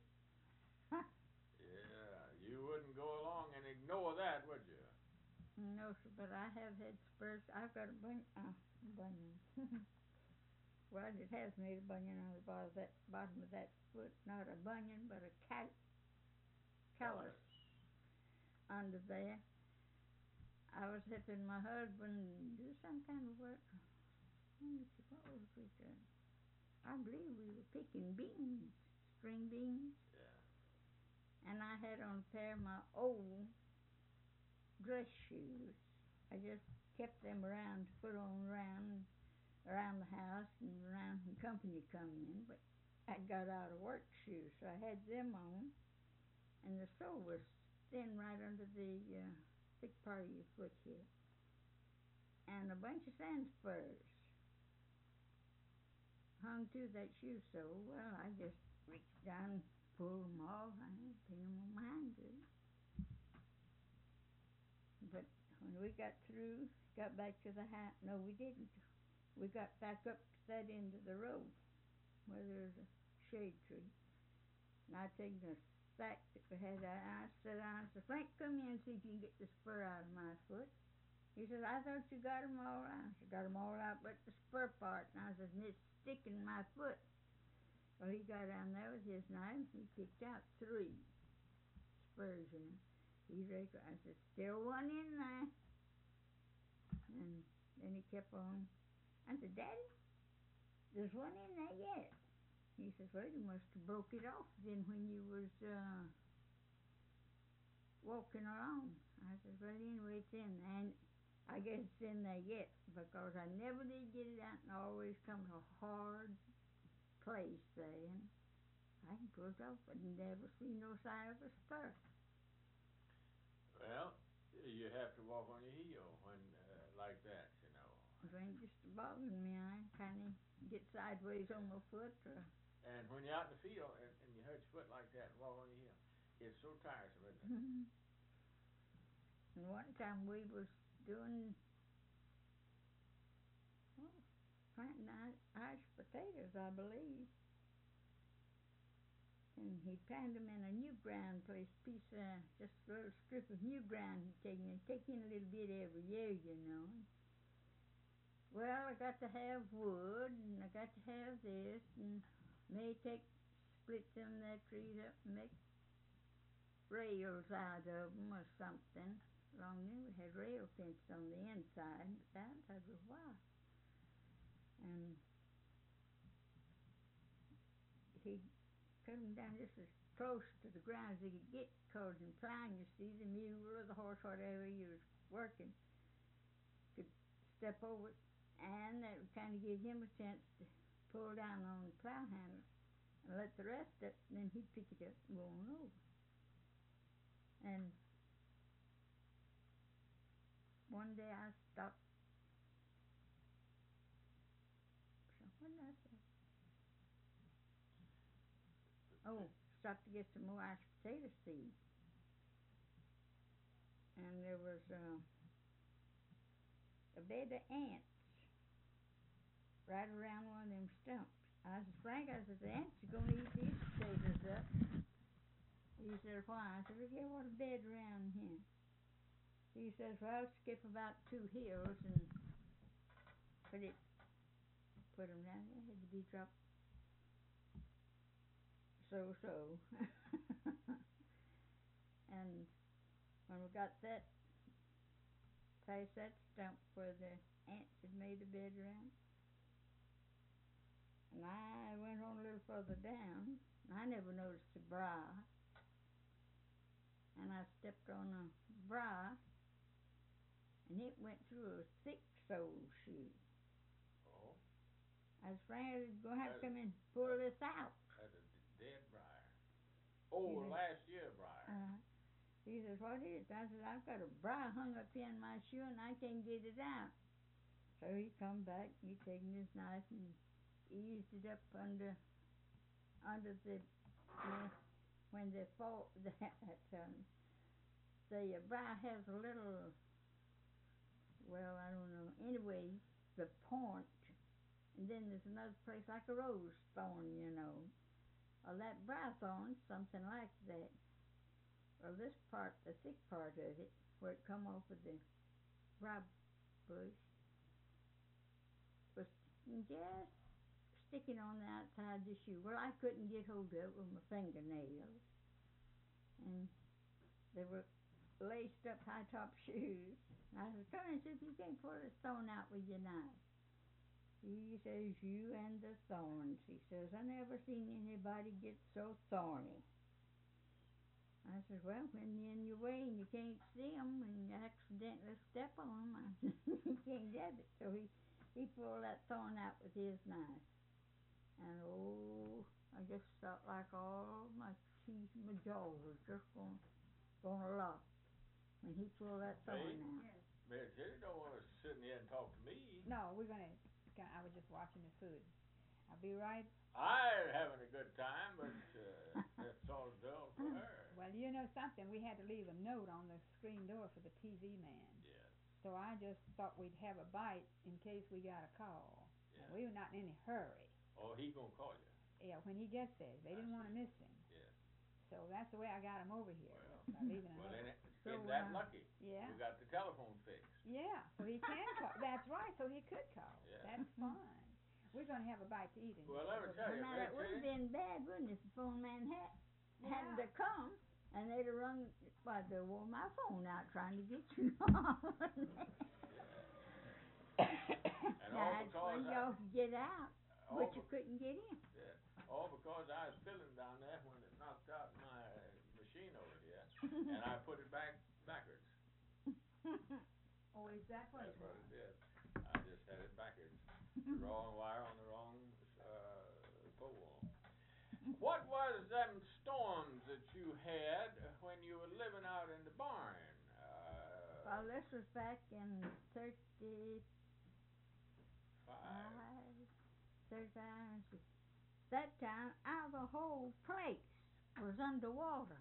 Yeah, you wouldn't go along and ignore that, would you? No, sir, but I have had spurs. I've got a bunion. Well, it has made a bunion on the bottom of that foot. Not a bunion, but a callus under there. I was helping my husband do some kind of work. What was we doing? I believe we were picking beans, string beans. Yeah. And I had on a pair of my old dress shoes. I just kept them around to put on around the house and around when company come in. But I got out of work shoes, so I had them on. And the sole was thin right under the thick part of your foot here. And a bunch of sand spurs hung to that shoe sole. Well, I just reached down and pulled them off. I didn't pin them on my hand good. But when we got through, got back to the house, no, we didn't. We got back up to that end of the road where there's a shade tree. And I taken a sack that we had there, and I said, Frank, come here and see if you can get the spur out of my foot. He said, I thought you got 'em all out. I said, got 'em all out but the spur part. And I said, and it's sticking in my foot. Well, he got down there with his knife. He picked out 3 spurs in it. He raked. I said, still one in there. And then he kept on. I said, Daddy, there's one in there yet. He says, well, you must have broke it off then when you was walking along. I said, well, anyway, it's in there. And I guess it's in there yet because I never did get it out and always come to a hard place there. And I can pull it off, but never see no sign of a spur. Well, you have to walk on your heel when like that, you know. It ain't just bothering me. I kind of get sideways on my foot. And when you're out in the field and you hurt your foot like that and walk on your heel, it's so tiresome, isn't it? Mm-hmm. And one time we was doing, planting Irish potatoes, I believe. And he planted them in a new ground place, just a little strip of new ground taking a little bit every year, you know. Well, I got to have wood, and I got to have this, and split them that trees up and make rails out of them or something. Along there we had rail fence on the inside, but the outside was wire. And he cut them down just as close to the ground as he could get, because in plowing, you see, the mule or the horse, whatever you was working, could step over it, and that would kind of give him a chance to pull down on the plow handle and let the rest up, and then he'd pick it up and go on over. And one day I stopped. So what did I say? Oh, stopped to get some more Irish potato seed. And there was a bed of ants right around one of them stumps. I said, Frank, the ants are going to eat these potatoes up. He said, why? I said, look here, what a bed around here. He says, well, I'll skip about 2 hills and put them down there. Had to be dropped so. And when we got that past that stump where the ants had made a bed around, and I went on a little further down, and I never noticed a briar, and I stepped on a briar, and it went through a thick sole shoe. Oh. I was afraid I was going to have to come and pull this out. That's a dead briar. Oh, Yeah. last year briar. He says, what is it? I said, I've got a briar hung up here in my shoe and I can't get it out. So he come back and he taken his knife and eased it up under the when they fall the briar has a well, I don't know. Anyway, the point, and then there's another place like a rose thorn, you know. Or that brow thorn, something like that. Well, this part, the thick part of it, where it come off of the brow bush, was just sticking on the outside of the shoe. Well, I couldn't get hold of it with my fingernails. And they were laced up high top shoes. I said, come and see if you can't pull this thorn out with your knife. He says, you and the thorns. He says, I never seen anybody get so thorny. I said, well, when you're in your way and you can't see them and you accidentally step on them, you can't get it. So he pulled that thorn out with his knife. And oh, I just felt like all my teeth and my jaws was just going to lock when he pulled that thorn out. Yes. Miss Hitty don't want to sit in here and talk to me. No, I was just watching the food. I'll be right. I'm having a good time, but that's all dull for her. Well, you know something, we had to leave a note on the screen door for the TV man. Yes. So I just thought we'd have a bite in case we got a call. Yeah. And we were not in any hurry. Oh, he gonna call you. Yeah, when he gets there. They didn't want to miss him. Yes. So that's the way I got him over here. Well, by leaving a well, note. then it's So, getting that lucky. Yeah. You got the telephone fixed. Yeah, so he can call. That's right, so he could call. Yeah. That's fine. We're going to have a bite to eat in Well, let me tell you, Now, that would have Miss Hitty, been bad, wouldn't it, if the phone man hadn't Yeah. to come and they'd have rung, well, they wore my phone out trying to get you on. And all That's because when y'all could get out, all but you be- couldn't get in. yeah, all because I was filling down there when it knocked out my machine over here, and I put it backwards. Oh, is that what That's it what was? it did. I just had it backwards. The wrong wire on the wrong pole. What was them storms that you had when you were living out in the barn? Well, this was back in 35, 35. That time, our whole place was underwater.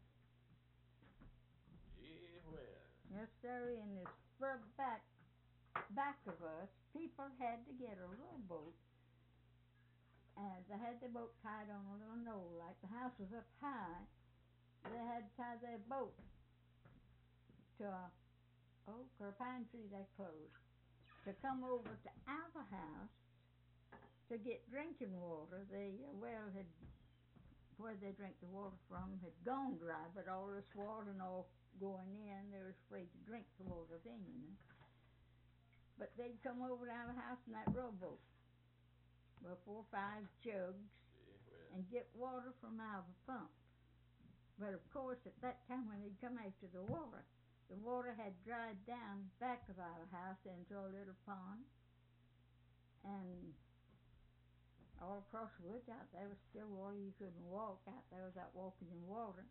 Gee whiz. Yes, sir. In this fur back of us, people had to get a little boat, and they had the boat tied on a little knoll. Like the house was up high, they had to tie their boat to a oak or a pine tree they closed to come over to our house to get drinking water. The well had, where they drink the water from, had gone dry, but all this water and all going in, they was afraid to drink the water then, you know. But they'd come over to our house in that rowboat with 4 or 5 jugs Gee whiz. and get water from our pump. But of course, at that time when they'd come after the water had dried down back of our house into a little pond, and all across the woods out there was still water. You couldn't walk out there without walking in water.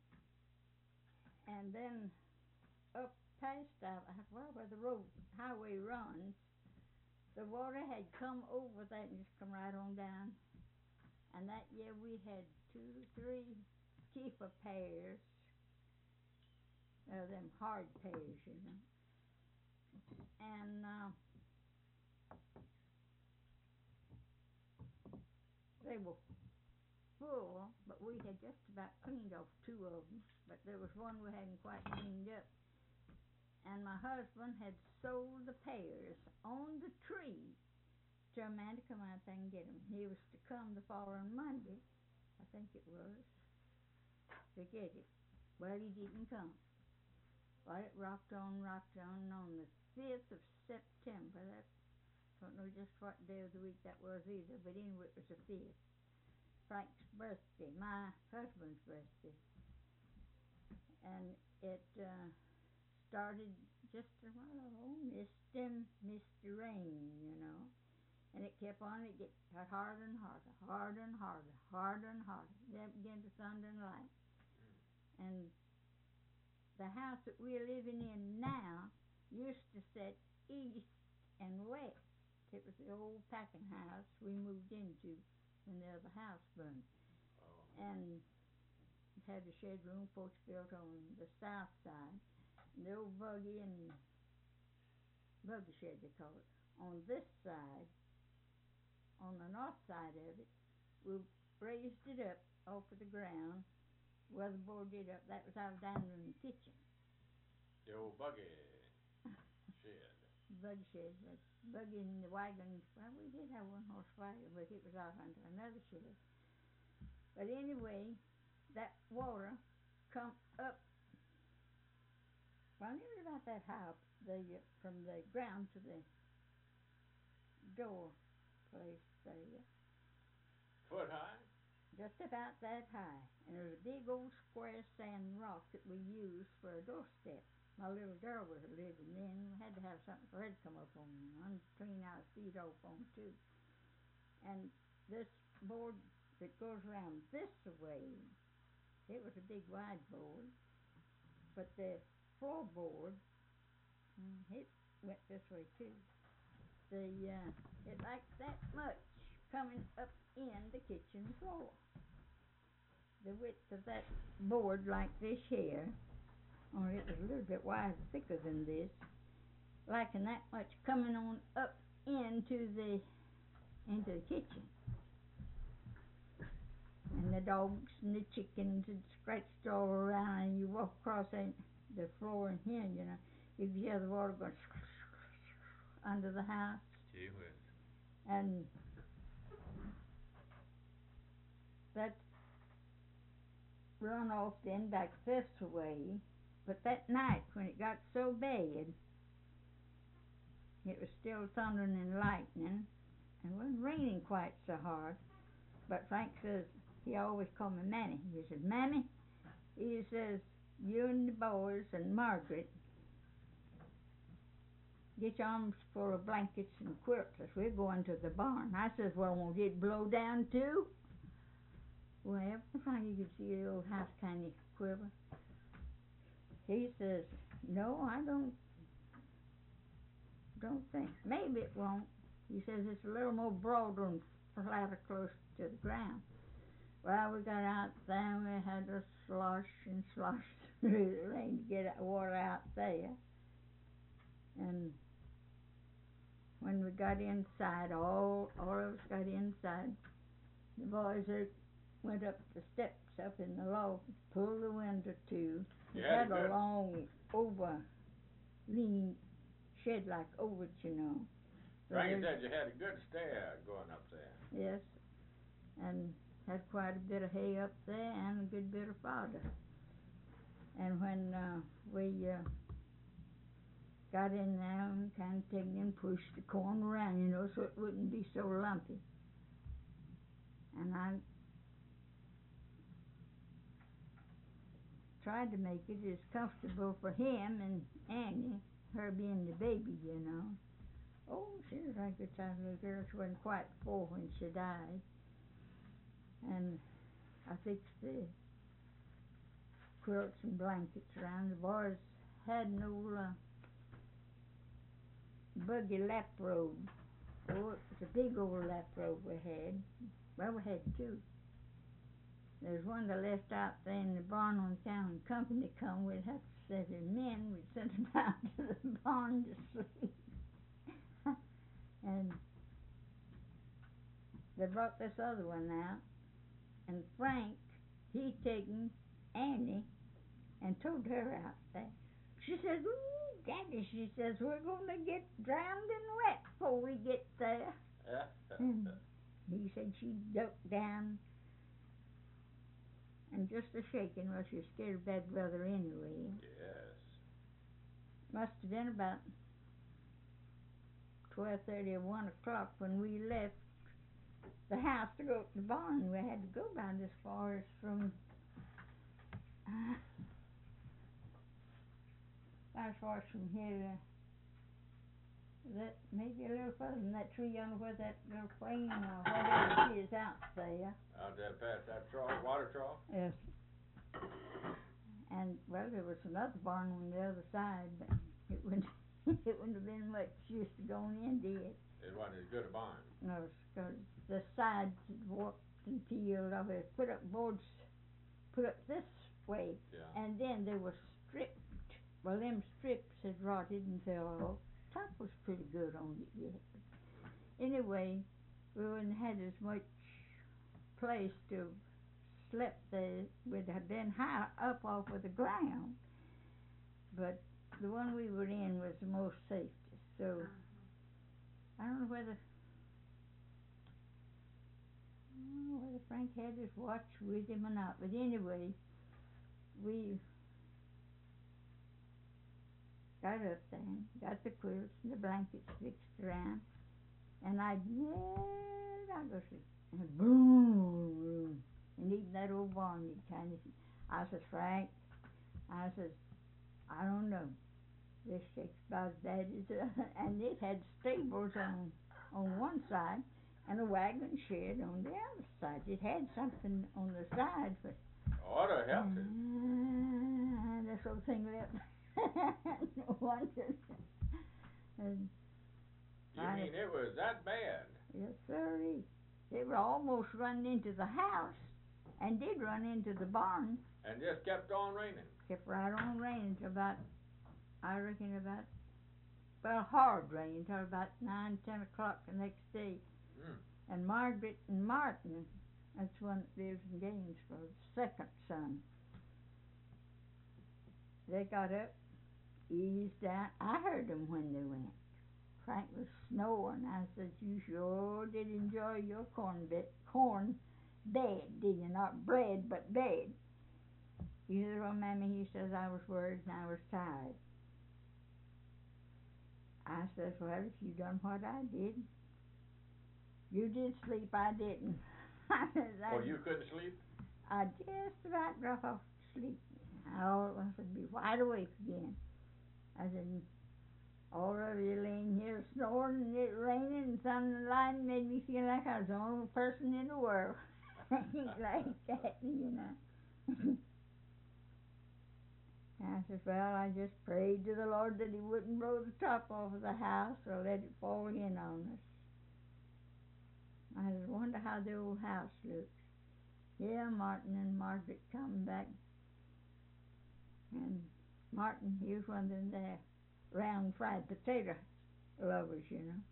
And then up past where the highway runs, the water had come over that and just come right on down. And that year we had 2, 3 keeper pears, them hard pears, you know. And they were full, but we had just about cleaned off 2 of them. But there was one we hadn't quite cleaned up. And my husband had sold the pears on the tree to a man to come out there and get them. He was to come the following Monday, I think it was, to get it. Well, he didn't come. Well, it rocked on, and on the 5th of September, that, don't know just what day of the week that was either, but anyway, it was the 5th. Frank's birthday, my husband's birthday. And it started just, misty rain, you know. And it kept on, it got harder and harder, harder and harder, harder and harder. Then it began to thunder and light. And the house that we're living in now used to set east and west. It was the old packing house we moved into when the other house burned. Oh. And it had a shed room, porch built on the south side. And the old buggy and buggy shed they call it. On this side, on the north side of it, we raised it up off of the ground, weatherboarded it up. That was our dining room and kitchen. The old buggy shed. Buggy shed, the buggy and the wagon. Well, we did have one horse wagon, but it was out under another shed. But anyway, that water come up. Well, it was about that high up, from the ground to the door place there. Foot high? Just about that high. And there was a big old square sand rock that we used for a doorstep. My little girl was living then. We had to have something for her to come up on and clean our feet off on too. And this board that goes around this way, it was a big wide board, but the floorboard, it went this way too. It like that much coming up in the kitchen floor. The width of that board like this here, or it was a little bit wider, thicker than this, like that much coming on up into the kitchen. And the dogs and the chickens had scratched all around, and you walk across the floor in here, you know, you could hear the water going under the house. Gee whiz. And that run off then back this way. But that night, when it got so bad, it was still thundering and lightning, and it wasn't raining quite so hard. But Frank says, he always called me Mammy. He says, Mammy, he says, you and the boys and Margaret, get your arms full of blankets and quilts as we're going to the barn. I says, well, won't it blow down too? Well, Frank, you could see the old house kind of quiver. He says, no, I don't think. Maybe it won't. He says it's a little more broader and flatter close to the ground. Well, we got out there and we had to slosh and slosh through the rain to get water out there. And when we got inside, all of us got inside, the boys went up the steps up in the loft, pulled the window to. We had a long lean shed like over it, you know. Frank said you had a good stair going up there. Yes, and had quite a bit of hay up there and a good bit of fodder. And when we got in there and kind of taken and pushed the corn around, you know, so it wouldn't be so lumpy. And I tried to make it as comfortable for him and Annie, her being the baby, you know. Oh, she was like a child little girl. She wasn't quite 4 when she died. And I fixed the quilts and blankets around. The boys had an old buggy lap robe. Oh, it was a big old lap robe we had. Well, we had 2. There's one that left out there in the barn on account when company come. We'd have to set him in. We'd send him out to the barn to sleep. And they brought this other one out. And Frank, he taken Annie and towed her out there. She says, ooh, Daddy, she says, we're going to get drowned and wet before we get there. And he said she ducked down and just a shaking. Well, she was scared of bad weather anyway. Yes. Must have been about 12:30 or 1 o'clock when we left the house to go to the barn. We had to go about as far as from here to that, maybe a little further than that tree yonder where that little plane or whatever it is out there. Out there past that trough, water trough? Yes. And well, there was another barn on the other side, but it wouldn't have been much use to going in, did it? It wasn't as good a barn. No, because the sides had warped and peeled off. It put up boards, put up this way, Yeah. and then they were stripped. Well, them strips had rotted and fell off, top was pretty good on it yet. Anyway, we wouldn't had as much place to sleep there. We'd have been high up off of the ground, but the one we were in was the most safest. So I don't know whether Frank had his watch with him or not. But anyway, we got up then, got the quilts and the blankets fixed around, and I go sleep. And boom, boom. And even that old barn, you'd kind of, I says, Frank, I says, I don't know. This shakes about as bad as, and it had stables on one side and a wagon shed on the other side. It had something on the side, but Ought to help it. this old thing left. No wonder. And You mean it was that bad? yes, sir. They were almost running into the house, and did run into the barn. And just kept on raining. Kept right on raining till about, I reckon about, well, hard rain till about 9, 10 o'clock the next day. Mm. And Margaret and Martin, that's one that lives in Gainesville, the second son, they got up, eased down. I heard them when they went. Frank was snoring. I said, you sure did enjoy your corn bed, did you? Not bread, but bed. He said, well, Mammy, he says, I was worried and I was tired. I says, well, if you done what I did, you did sleep, I didn't. I says, You couldn't sleep? I just about dropped off to sleep. I said, be wide awake again. I said, all of you laying here snoring and it raining and sun and light made me feel like I was the only person in the world. Like that, you know. I said, well, I just prayed to the Lord that he wouldn't blow the top off of the house or let it fall in on us. I just wonder how the old house looks. Yeah, Martin and Margaret come back. And Martin, he was one of them there round fried potato lovers, you know.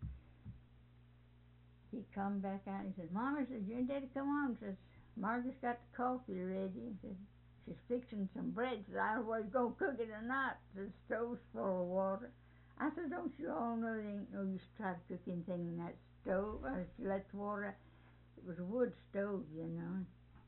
He come back out and he said, Mama, says, you and Daddy come on. Says, Margaret's got the coffee ready. He said, she's fixing some bread. Says, I don't know whether you're going to cook it or not. The stove's full of water. I said, don't you all know there ain't no use to try to cook anything in that stove? I said, let the water, it was a wood stove, you know.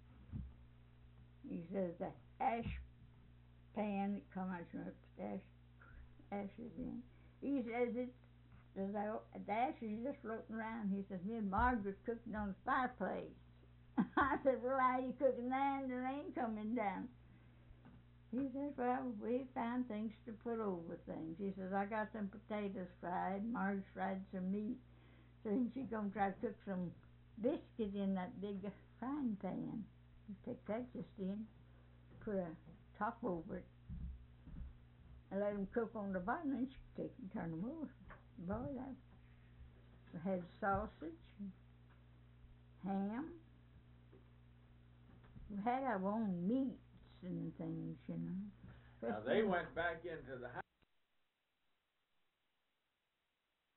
He says, the ash pan that come out from the ashes in. He says, the ashes are just floating around. He says, me and Margaret cooking on the fireplace. I said, well, how you cooking there and the rain coming down? He says, well, we found things to put over things. He says, I got some potatoes fried. Margaret fried some meat. So she's going to try to cook some biscuit in that big frying pan. You take that just in, put a top over it, and let them cook on the bottom, and she can take and turn them over. Boy, that we had sausage, ham. We had our own meats and things, you know. Now, they went back into the house.